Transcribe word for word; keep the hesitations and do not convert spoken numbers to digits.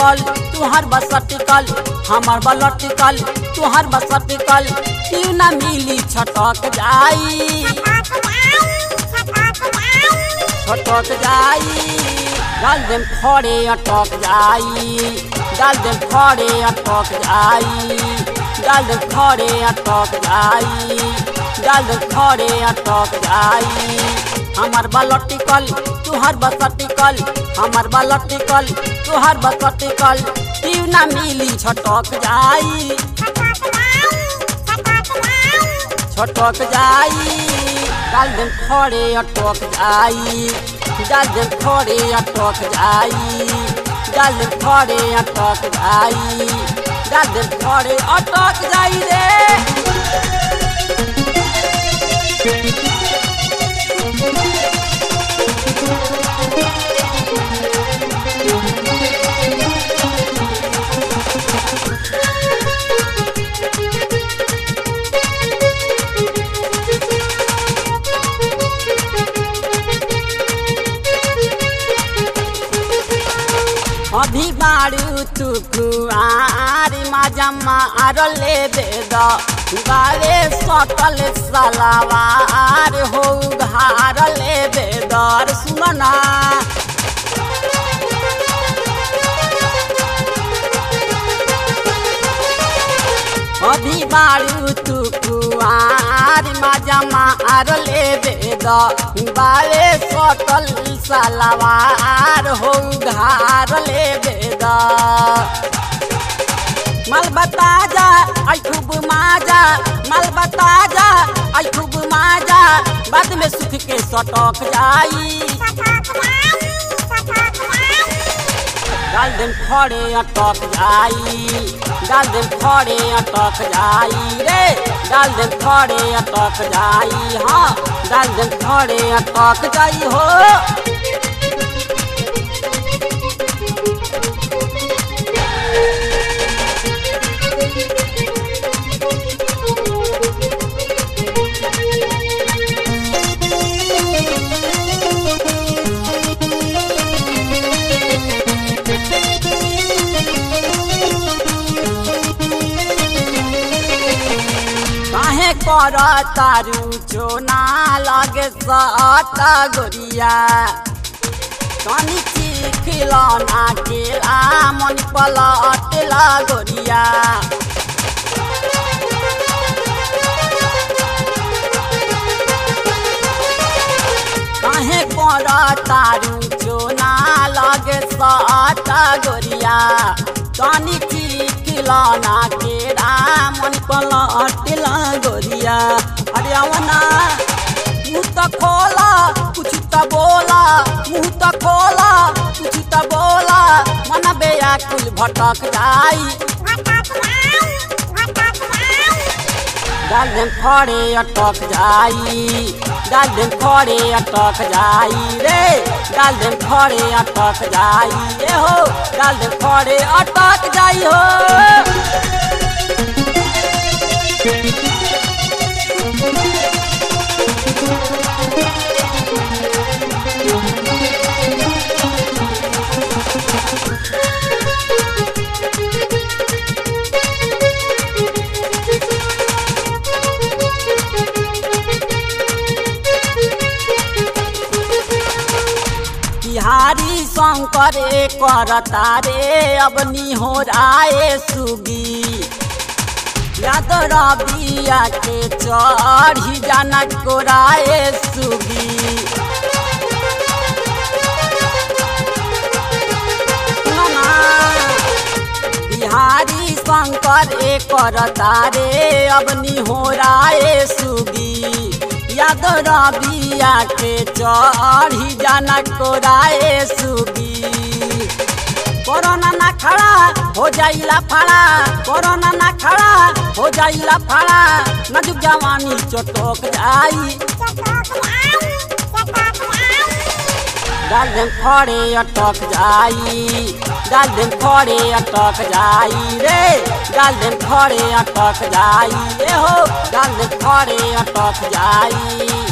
कल तुहार बसटिकल हमार बलटिकल तुहार बसटिकल क्यों ना मिली छटक जाई छटक जाई डाल देम खड़े अटक जाई डाल देम खड़े अटक जाई डाल देम खड़े अटक जाई डाल देम खड़े अटक जाई हमार बलटिकल तुहार बसटिकल हमार बलटिकल तुहार बसटिकल क्यों ना मिली छटक जाई छटक जाई डाल देम खड़े अटक जाई डाल देम खड़े अटक जाई डाल देम खड़े अटक जाई डाल देम खड़े अटक जाई रे अभी बारू तू कुआरी माजा मार ले दे दारे सटल सलावार हो घार ले दे दर सुनना अभी बारू तू कुआरी माजा मार ले दे दारे सटल सलावार हो घार ले दे दा माल बता जा आई खूब माजा माल बता जा आई खूब माजा बाद में सुख के सटक जाई डाल देम खड़े अटक जाई डाल देम खड़े अटक जाई रे डाल देम खड़े अटक जाई हाँ डाल देम खड़े अटक जाई हो कर तारू चोना लगे सटा गोरिया कनी खिलौना केला मन पलटला गोरिया काहे कर तारू चोना लगे सटा गोरिया कनी खिलौना केला मन पलटला गोरिया अरे आवना मुँह तो खोला कुछ तो बोला मुँह तो खोला कुछ तो बोला मन बेयाकुल भटक जाई डाल देम खड़े अटक जाई डाल देम खड़े अटक जाई रे डाल देम खड़े अटक जाई ये हो डाल देम खड़े अटक जाई हो बिहारी शंकर करता रे अब निहोराए सुगी याद रबिया के चढ़ी जाना कोराए सुगी बिहारी शंकर करता रे अब निहोराए सुगी याद रबिया के चढ़ी जाना कोराए सुगी कोरोना ना खड़ा हो जाइला फड़ा कोरोना ना खड़ा हो जाइला फड़ा नाजुक जवानी चटक जाई डाल देम खड़े अटक जाई डाल देम खड़े अटक जाई रे डाल देम खड़े अटक जाई ये हो डाल देम खड़े अटक जाई।